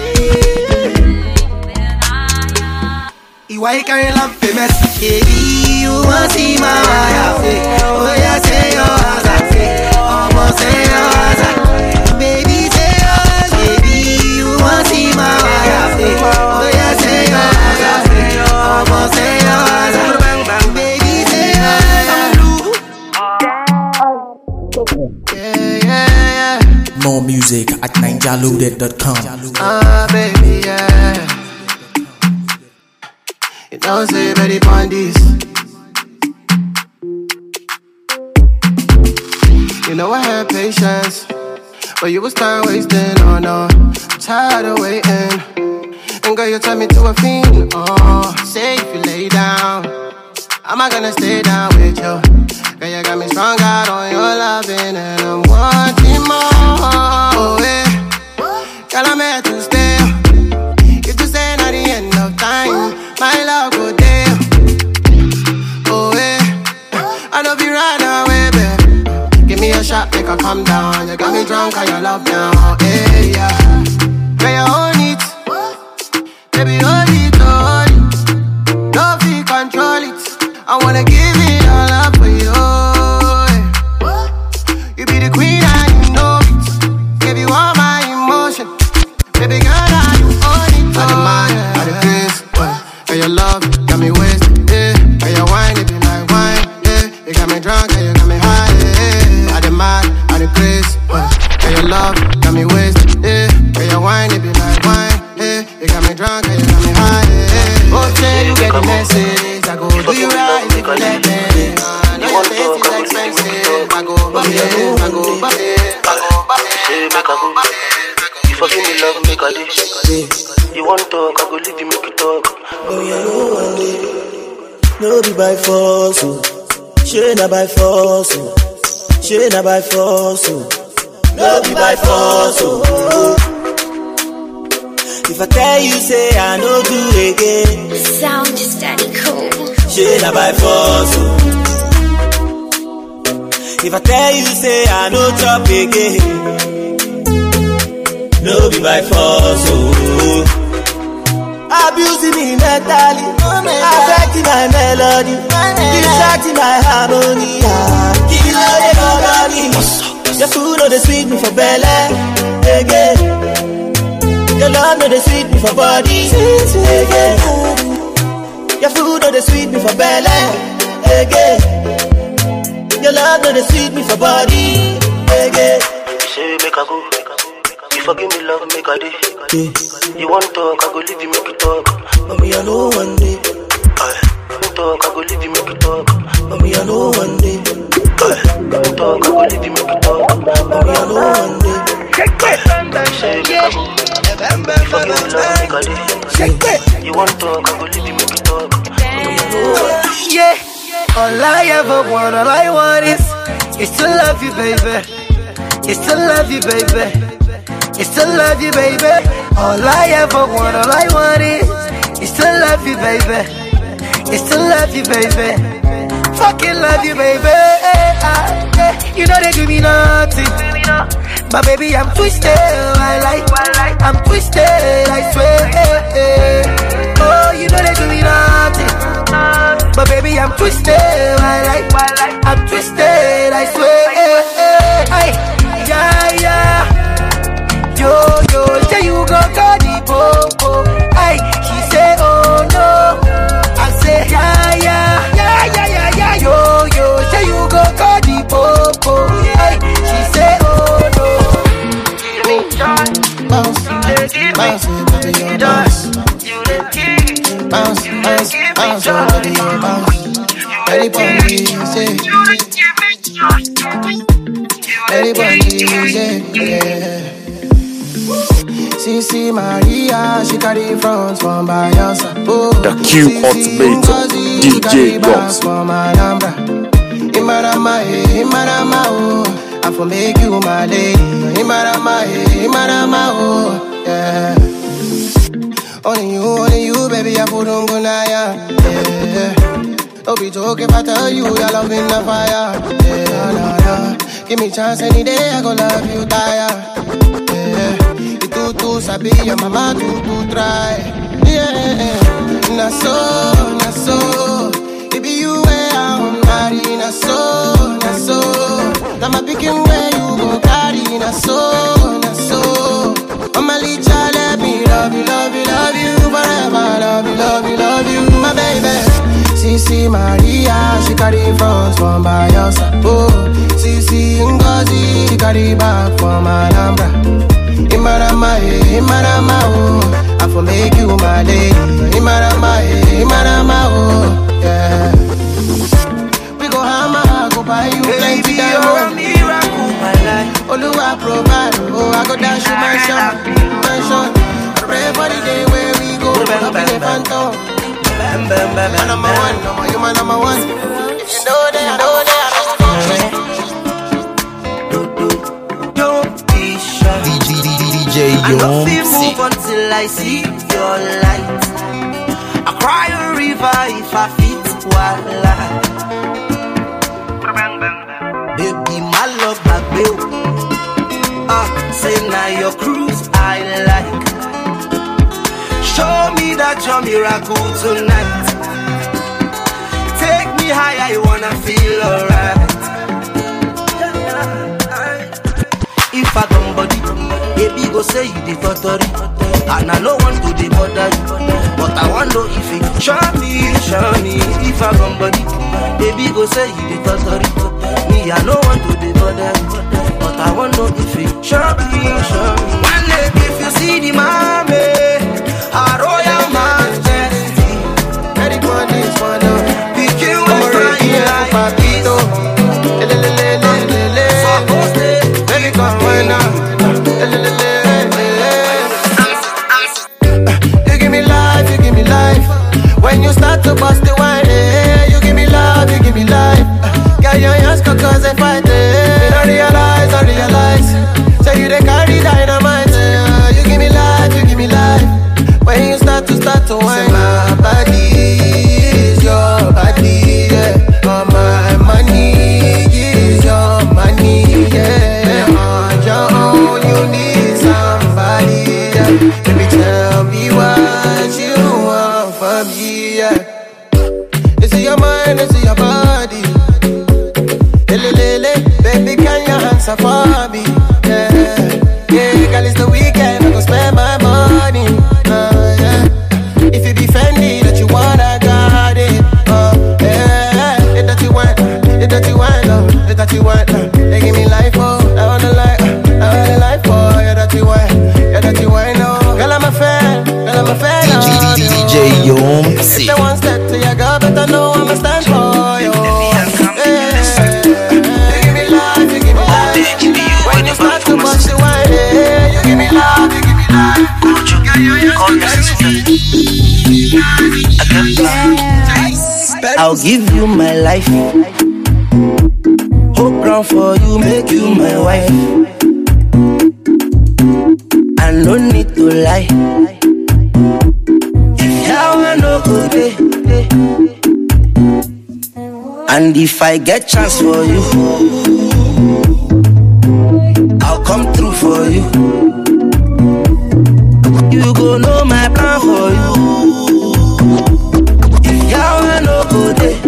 ring. Why you carry love famous? Baby, you want see my wife? Oh yeah, say your eyes, almost say your eyes. Baby, say your eyes. Baby, you want see my wife? Oh yeah, say your eyes, almost say your eyes. More music at ninjalude dot com. Ah, baby, yeah. You don't say ready on this. You know I had patience, but you was time wasting. Oh no, I'm tired of waiting. And girl, you turn me to a fiend. Oh, say if you lay down, am I gonna stay down with you? Girl, you got me strung out on your loving, and I'm wanting more. Oh, yeah. Girl, I'm here to stay. If you say not the end of time, my love go there. Oh, yeah. I don't be right away, babe. Give me a shot, make her come down. You got me drunk on your love now. Yeah, yeah. Girl, you own it. Baby, hold it, hold it. Don't feel control it. I wanna give it all up for you. You be the queen and you know it. Give you all my emotion. Baby girl, now you own it. I the mind, I the grace. Girl, your love got me wasted. Yeah. Girl, your wine, it be like wine. Yeah. You got me drunk and you got me high. Yeah. I the mind, I the grace. Girl, your love got me wasted. Yeah. Girl, your wine, it be like wine. Yeah. You got me drunk and you got me high. Yeah. Oh, say you get the message. I go do you right if you let me. I know your face is expensive. I go, I go, I go, I go, I go, I go. forgive me, love, make a day. You want talk, I go leave you, make you talk. Oh yeah, no one day. No be by force, oh. She na by force, oh. She na by force, oh. No be by force, oh. If I tell you, say I no do again. Sound just daddy cool. She na by force, oh. If I tell you, say I no chop again. No be by force, oh. Abusing me mentally, affecting my melody, distracting my harmony. Kill all the company. Your food know they sweet me for belly, again. Your love know they sweet me for body, again. Your food know they sweet me for belly, again. Your love know they sweet me for body, again. You say make a go. You forgive me, love, make a day. Yeah. You want talk, I go leave you, make you talk. But me, I know one day. Aye. You talk, I go leave you, make you talk. But me, I know one day. Aye. You talk, I go leave you, make you talk. But me, I know one day. You say make a go. You forgive me, love, make a day. You want talk, I go leave you, make you talk. But me, I know one day. Yeah. All I ever want, all I want is is to love you, baby. It's to love you, baby. It's to love you, baby. All I ever want, all I want is is to love you, baby. It's to love you, baby. Fucking love you, baby. You know they do me nothing, but baby I'm twisted. I like, I'm twisted. I swear. Oh, you know they do me nothing, but baby I'm twisted. I like, I'm twisted. I swear. Hey. Yeah, yeah. Yo, yo, say you go go the popo. Ay, she say, oh no. I say, yeah, yeah, yeah, yeah, yeah, yeah. Yo, yo, say you go go the popo. Ay, she say, oh no. Bounce, bounce, baby, you bounce. Bounce, bounce, bounce, baby, you bounce. Everybody say. Everybody say, yeah. C C Maria, she carry front from Bayelsa. Oh, The Q Ultimate D J Yoms. From Alhambra. Imarama, eh, Imarama, oh. I for make you my lady. Imarama, eh, Imarama, oh. Yeah. Only you, only you, baby, I put on Gunaya. Yeah. Don't be joking if I tell you your love in the fire. Yeah, nah, nah. Give me chance any day, I go love you, tire. Yeah, you too, too sabi, your mama too, too try. Yeah, na so, na so. It be you where I'm married, na so, na so. Now my picking where you go carry, na so, na so. Mama Licha, let me love you, love you, love you forever. Love you, love you, love you, my baby. C C Maria, she carry front from Bayelsa. Oh, C C Ngozi, she carry back from Alhambra. Imarama, eh, Imarama, oh. I for make you my lady. Imarama, eh, Imarama, oh. Yeah. We go hammer, go buy you plenty diamonds. Miracle, my life. Oluwa provide, oh, I go dash you my shot, my shot. I pray for the day where we go, up in the phantom. Bam, bam, bam, my number one, number, you my number one. If you know that, know that, don't be shy. D J I don't feel Yoms. move until I see your light. I cry a river if I fit wala. Baby, my love, my bill. Ah, say now your cruise I like. Show me that your miracle tonight. Take me high, I wanna feel alright. If I don't body, baby go say you the totally. And I don't want to the bother you, but I wonder if it show me, show me. If I don't body, baby go say you the totally. Me I don't want to the bother you, but I wonder if it show me, show me. One day if you see the mommy. A royal majesty. everybody is for no. Pick you I'm and already here, like papito. Le le le le le le. Baby, come right now. Le le le le le. a for me. Yeah, yeah, girl, it's the weekend, I go spend my money. Uh, yeah. If you be Fendi that you want, I got it. Uh, yeah, it that you want, it that you want, uh, it that you want. Uh, they give me life, oh, I wanna like, I wanna life, oh, yeah, that you want, yeah, that you want, oh. Girl, I'm a fan, girl, I'm a fan. D J Yom If they one step to your girl, better know I'ma stand for you. I'll give you my life. Hope ground for you, make you my wife. I no need to lie. If y'all no good day, and if I get chance for you, I'll come through for you. You go know my plan for you. If y'all no good day,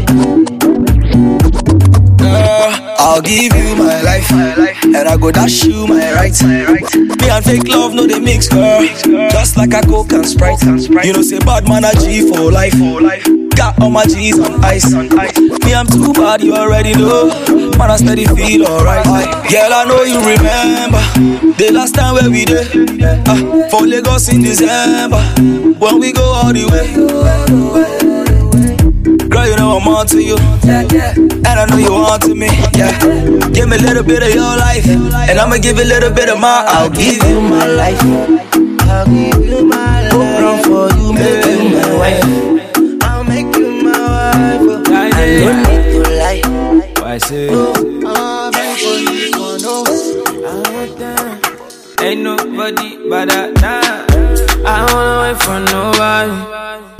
uh, I'll give you my life, and I go dash you my right. Me and fake love, no they mix, girl. Just like a Coke and Sprite. You know say bad man a G for life. Got all my G's on ice. Me I'm too bad, you already know. Man I steady feel alright. Girl I know you remember the last time where we did uh, for Lagos in December when we go all the way. Girl you know I'm on to you, and I know you on to me. Yeah, give me a little bit of your life, and I'ma give a little bit of mine. I'll give you my life. I'll give you my life. Go run for you, make you my wife. I'll make you my wife. I don't need to lie. Why say? Ain't nobody but that. Nah. I don't wanna wait for nobody.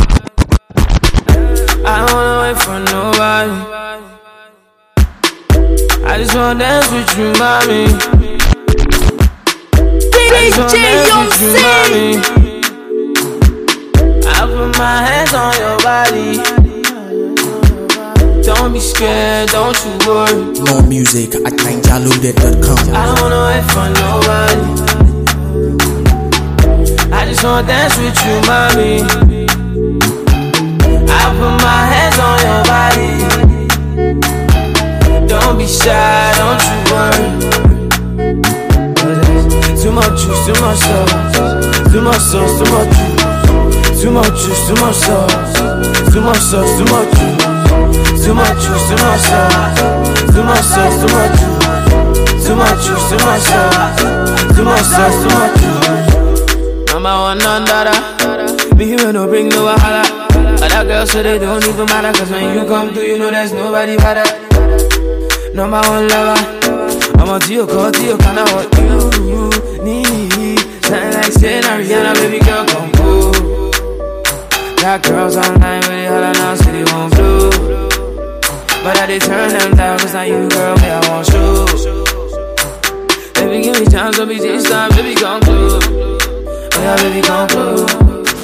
I don't wanna wait for nobody. I just wanna dance with you, mommy. D J Yom C. I put my hands on your body. Don't be scared, don't you worry. More music at ninja loaded dot com. I don't wanna wait for nobody. I just wanna dance with you, mommy. I put my hands on your body. Don't be shy, don't you worry. Too much juice, too much sauce. Too much sauce, too much juice. Too much juice, too much sauce. Too much sauce, too much juice. Too much juice, too much sauce. Too much sauce, too much juice. Too much juice, too much sauce. Too much sauce, too much juice. Number one under. Me when no bring no wahala. Other girls so they don't even matter. Cause when you come through you know there's nobody better. Number one lover. I'm on to your call, to your kind of what you need. Something like saying Ariana, baby girl, come go. Got girls online with it, holla now, say they won't blow. But I did turn them down, cause now you girl, me I want show. Baby give me chance, don't be this time, baby come close. Oh yeah, baby come close.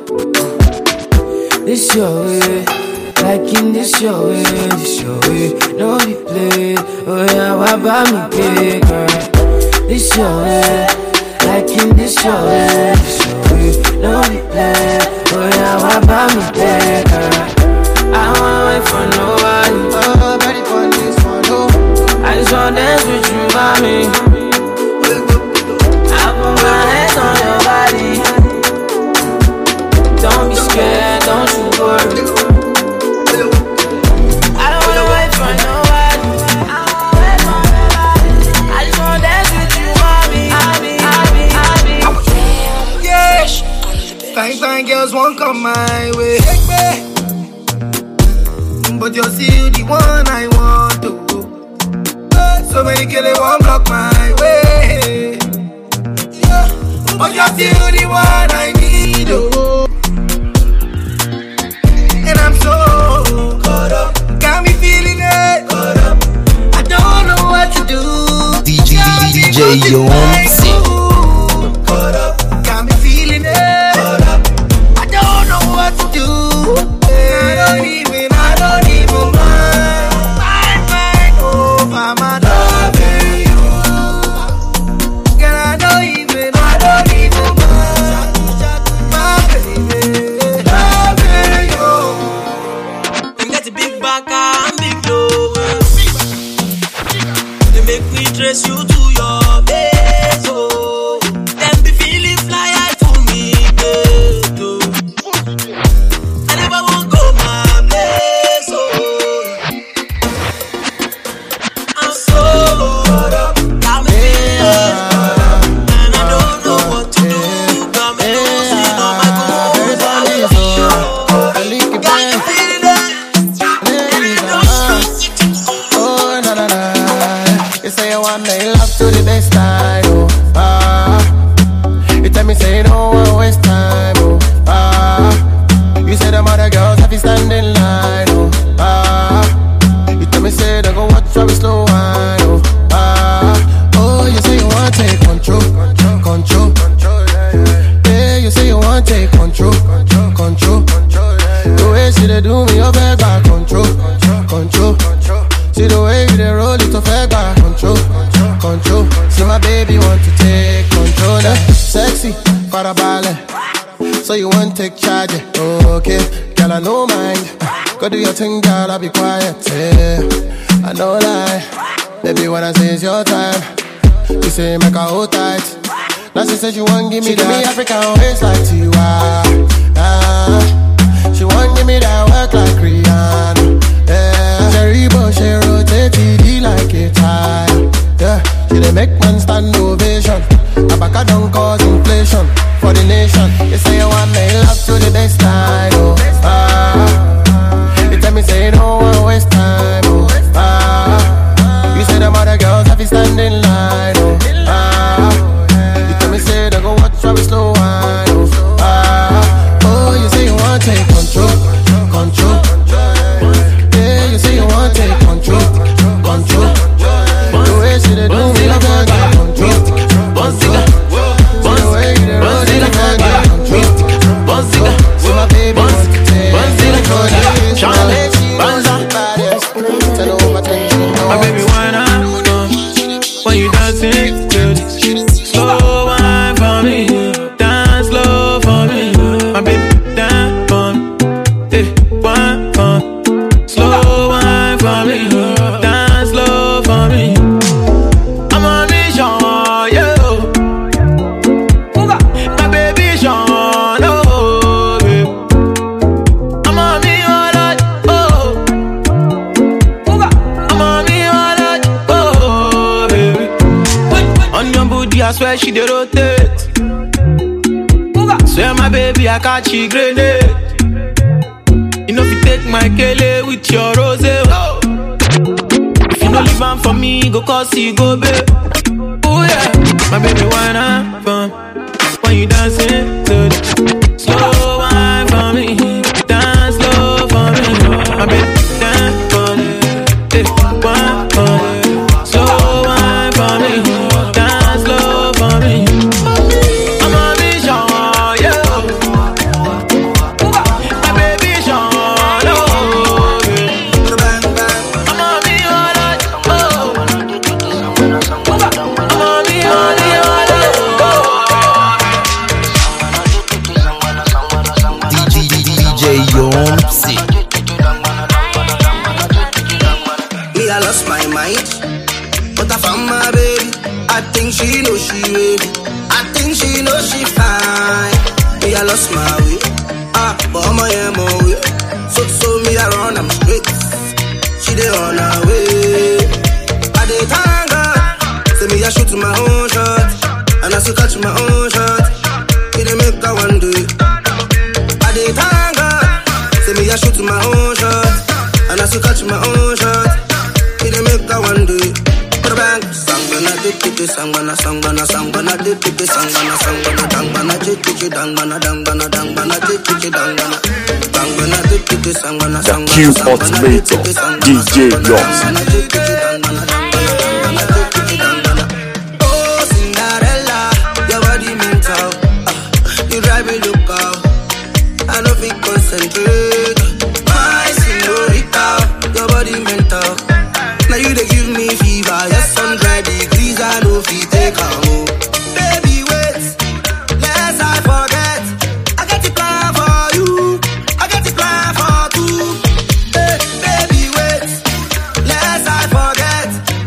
This your way, like in this your way, this your way. No be played, oh yeah, why buy me big, girl? This your way, like in this your way, this your way. No be played, oh yeah, why buy me big, girl? I don't wanna wait for nobody. Oh, ready for this one, no. I just wanna dance with you, mommy. I put my hands on your body. Don't be scared, don't you worry. I don't wanna wait for nobody. I don't wanna wait for nobody. I just wanna dance with you, mommy. Yeah, fine, fine girls won't come my way. But you're still the one I want to. So many girls they won't block my way. But you're still the one I need. Oh. And I'm so caught up, got me feeling it. Caught up, I don't know what to do. D J D J Yom C. Caught up, got me feeling it. Caught up, I don't know what to do. I don't even, I don't even mind. Mind, mind, oh, I'm loving you. your base, oh. Them be feeling fly high to me, good, oh. I never won't go my place, oh. I'm so caught up, I'm a feeling, and I don't know what to do. Got me losing all my goals, I live you. Got you feeling, oh na na na. You say you want me love to the best time, oh ah. You tell me say you don't want waste time, oh ah. You say them other girls have you stand in line, oh ah. You tell me say they go watch how we slow wine, oh ah. Oh, you say you want take control, control, control. Yeah, you say you want take control, control. The way she dey do me, you beg back control, control. See the way you dey roll it, you beg back control, control. See my baby want to take control, eh? Sexy, para ballet. So you want take charge, eh? Oh, okay, girl I no mind. Go do your thing, girl, I'll be quiet, yeah. I no lie, baby when I say it's your time, you say make her hold tight. Now she said she want give me that, give me African waist like Tiwa, ah. She want give me that work like Rihanna, yeah. Cherry but she rotate T D like a tire, yeah. She dey make man stand ovation. Abaka don't cause inflation for the nation. You say you want me love to the best time, oh ah. You tell me say you don't want waste time, oh ah. You say them other girls have you stand in line, oh ah. You tell me say they go watch how we slow wine, oh ah. Oh, you say you want take control, control. Yeah, you say you want take control, control. The way she dey do me, I got that control, control. The way you dey roll it, I got that control, control. So my baby wants to take control. She knows the baddest. Tell her over ten. My baby, why not? When you dancing, good. Slow wine for me, dance slow for me. My baby, dance for me, eh, wine for me. Slow wine for me, dance slow for me. I'm on a mission, yeah. My baby, Sean, oh, baby. I'm on me all that, oh. I'm on me all that, oh, baby. On your booty, I swear she dey rotate. Swear my baby, I catch you grenade. You know if you take my kele with your rose, oh. If you no leave am for me, go cause you go, babe. Oh yeah, my baby, why not fun? When you dancing, good. Slow wine for me, dance slow for me. My baby, dance for me, eh, wine for me. Slow wine for me, dance slow for me. I'm on a mission, yeah. My baby, Sean, oh, baby. I'm on me all that, oh. I'm on me all that, D J Yomsi. Me, I lost my mind, but I found my baby. I think she knows she ready. I think she knows she fine. Me, I lost my way. Ah, but I'm a way. So, so me, I run, I'm straight. She dey on her way. I dey thank God. Say me, I shoot my own shot, and I still catch my own shot. He dey make her one day. I dey thank God. Say me, I shoot my own shot, and I still catch my own shot. He dey make her one day. Bang, sangana dip dip sangana sangana sangana dip dip sangana sangana dangana dip dip dangana dangana dangana dip dip dangana dangana dip dip sangana sangana Q Ultimator D J Yomsi. Oh Cinderella, your body mental, you drive me local. I no fit concentrate. My señorita, your body mental. Now you dey give me fever, yes, hundred degrees, I know if you take a move. Baby, wait, lest I forget, I got a plan for you, I got a plan for two. Hey, baby, wait, lest I forget,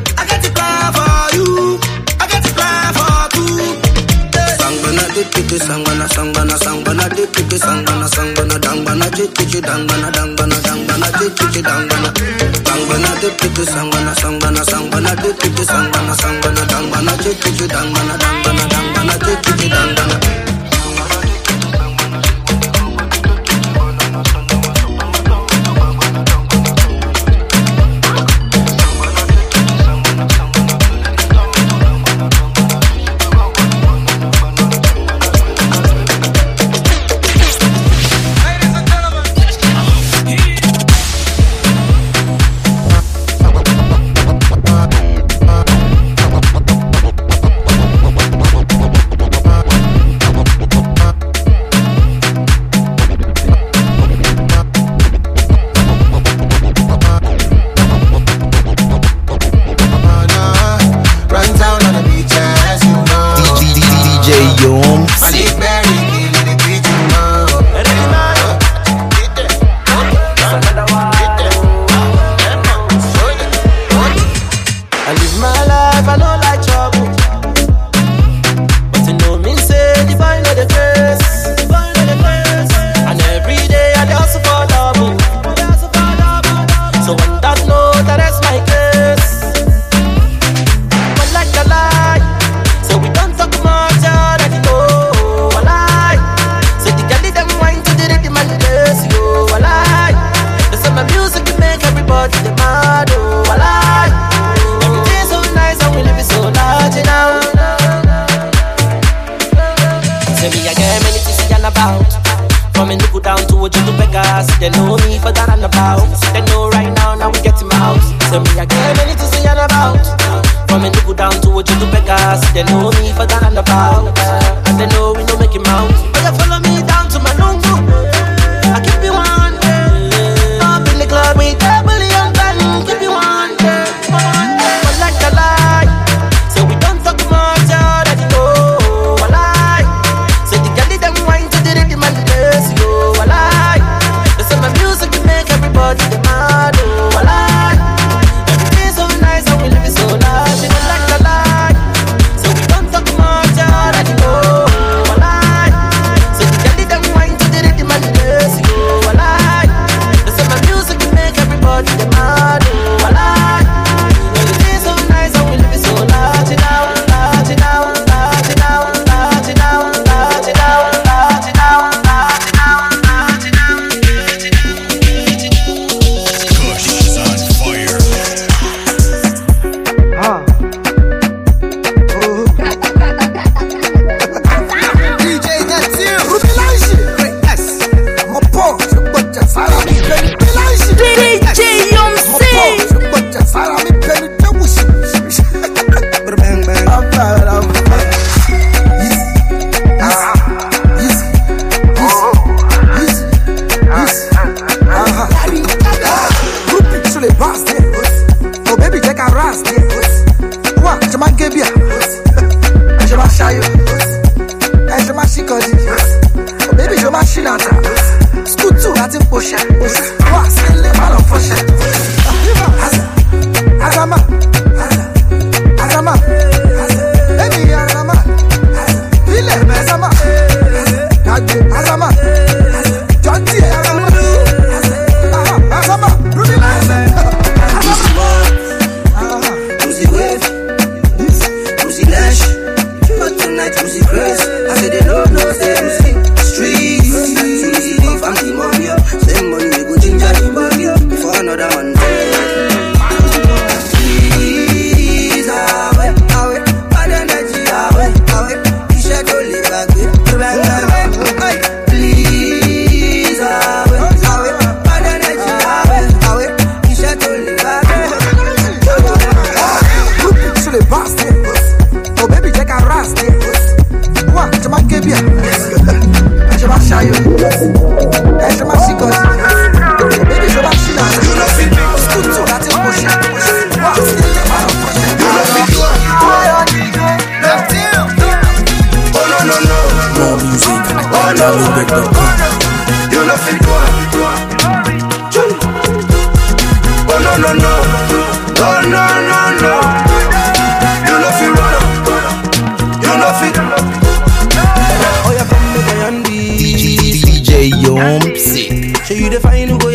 dipiki sangana sangana sangana dipiki sangana sangana dangana dipiki dangana dangana dangana dipiki dangana dangana dipiki sangana sangana sangana dipiki sangana sangana dangana dipiki dangana dangana dangana dipiki dangana.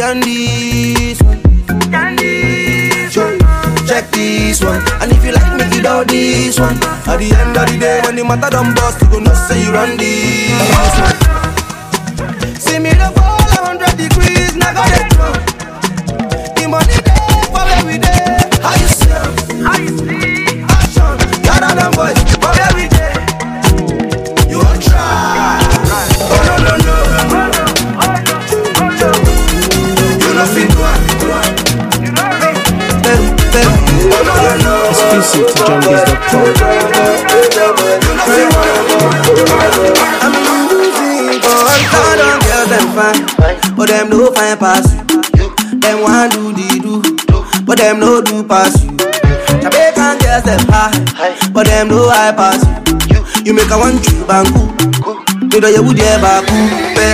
and this one. Check this one. And if you like me, you know this one. At the end of the day, when the matter done bust, you gonna say you run this one. See me the fall a hundred degrees, now got it wrong. The money there for every day. How you see? How you see? Action, gather them boys for every day. You won't try. Oh no no no. You know fit one. Exclusive to Jumbies dot com. But them no fine pass you. Them want do the do, but them no do pass you. Jamaican girls them high, but them no high pass you. You make a one true bangu, you know you would ever cool.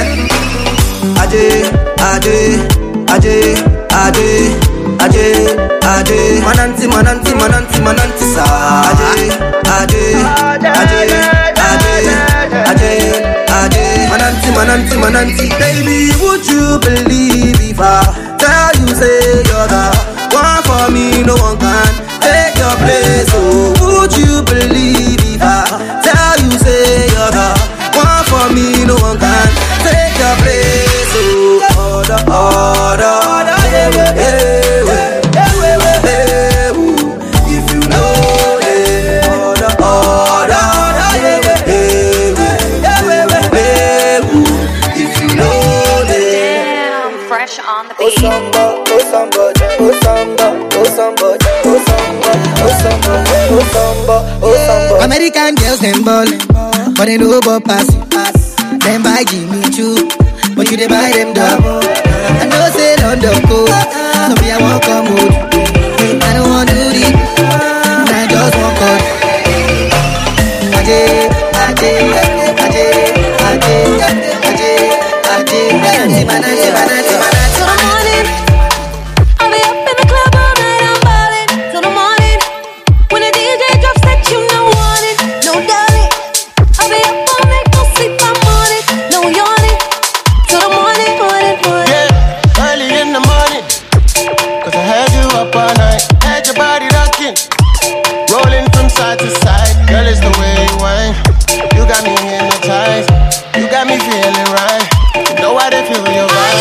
Aje, aje, aje, aje, aje, aje. Mananti, mananti, mananti, mananti sa. Aje, aje, aje, aje, aje, aje. Mananti, mananti, mananti. Baby, would you believe if I tell you say you're the one for me, no one can take your place. Oh, would you believe if I tell you say you're the one for me, no one can take your place. Oh, order, order, order, yeah, yeah, yeah, yeah, yeah, yeah. If you know it, order, order, order, yeah, yeah, yeah, yeah, yeah. If you know it. Damn, fresh on the beat. Oh samba, oh samba, oh samba, oh samba, oh samba, oh samba, oh samba, oh samba. American girls them ballin', but they no go pass it. Them buy give me two, but you they buy them double. I know say London go, so me I won't come with. I don't want to do it, I just want cut. Aje, aje, aje, aje, aje, aje. Mananti, mananti, mananti, mananti. Till the morning, I'll be up in the club all night, I'm ballin'. Till the morning, when the D J drops that you know want it, no darling. I'll be up all night, no sleep, I'm on it, no yawning. Till the morning, morning, morning. Yeah, early in the morning, cause I had you up all night, had your body rocking, rolling from side to side. Girl, it's the way you whine, you got me hypnotized, you got me feeling right. You know I didn't feel your vibe. Okay.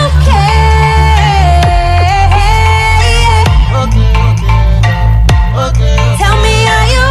Okay, okay, okay. Tell me, are you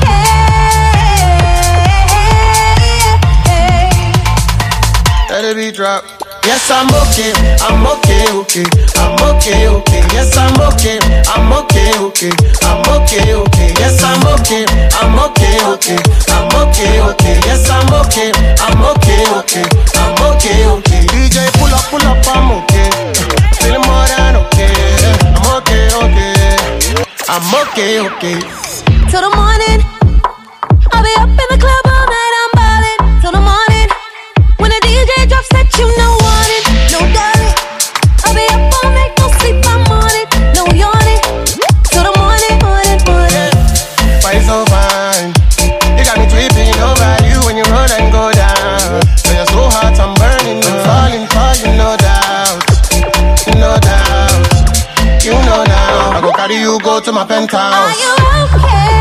okay? Let it be drop. Yes, I'm okay, I'm okay, okay, I'm okay, okay. Yes, I'm okay, I'm okay, okay, I'm okay, okay. Yes, I'm okay, I'm okay, okay, I'm okay, okay. Yes, I'm okay, I'm okay, okay, I'm okay, okay. D J pull up, pull up, I'm okay, feeling more than okay. I'm okay, okay, I'm okay, okay. Till the morning, I'll be up in the club all night, I'm ballin'. Till the morning, when the D J drops that you know want it, no darling. I'll be up all night, no sleep, I'm on it, no yawning. Till the morning, morning, morning. Why so fine? You got me tripping over you when you roll and go down. So you're so hot, I'm burning, I'm falling for you, no doubt, no doubt. You know now, I go carry you, go to my penthouse. Are you okay?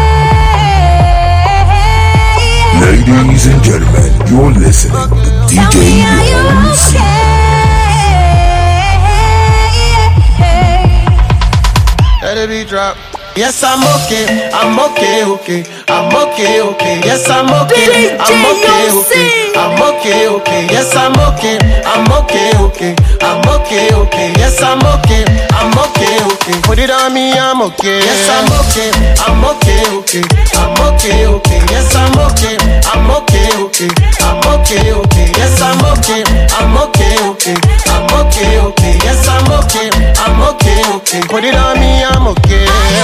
Ladies and gentlemen, you're listening to D J Yoms. Let it be drop. Yes, I'm okay, I'm okay, okay, I'm okay, okay. Yes, I'm okay, I'm okay, okay, I'm okay, okay. Yes, I'm okay, I'm okay, okay, I'm okay, okay. Yes, I'm okay, I'm okay, okay. Put it on me, I'm okay. Yes, I'm okay, I'm okay, okay, I'm okay, okay. Yes, I'm okay, I'm okay, okay, I'm okay, okay. Yes, I'm okay, I'm okay, okay, I'm okay, okay. Yes, I'm okay, I'm okay, okay. Put it on me, I'm okay.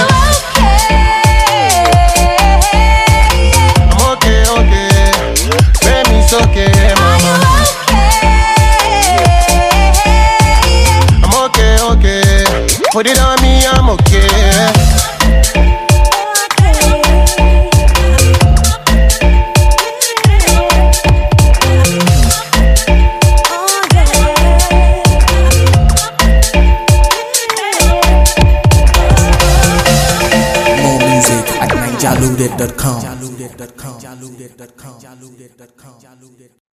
I'm okay, okay. Baby's okay, mama. I'm okay, okay. Put it on me, I'm okay. com.